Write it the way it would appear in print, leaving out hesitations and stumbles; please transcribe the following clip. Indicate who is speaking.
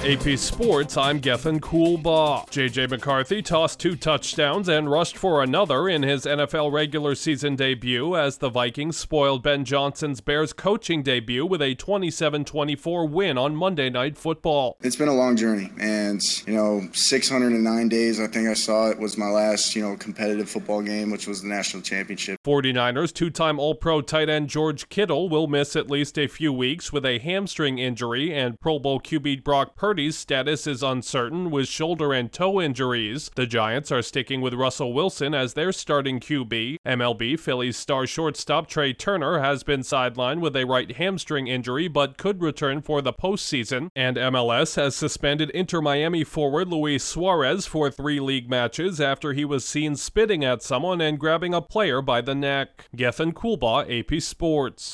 Speaker 1: AP Sports, I'm Gethin Coolbaugh. J.J. McCarthy tossed 2 touchdowns and rushed for another in his NFL regular season debut as the Vikings spoiled Ben Johnson's Bears coaching debut with a 27-24 win on Monday Night Football.
Speaker 2: It's been a long journey, and 609 days I think I saw it was my last competitive football game, which was the national championship.
Speaker 1: 49ers two-time All-Pro tight end George Kittle will miss at least a few weeks with a hamstring injury, and Pro Bowl QB Brock Purdy's status is uncertain with shoulder and toe injuries. The Giants are sticking with Russell Wilson as their starting QB. MLB Phillies star shortstop Trey Turner has been sidelined with a right hamstring injury but could return for the postseason. And MLS has suspended Inter Miami forward Luis Suarez for 3 league matches after he was seen spitting at someone and grabbing a player by the neck. Gethin Coolbaugh, AP Sports.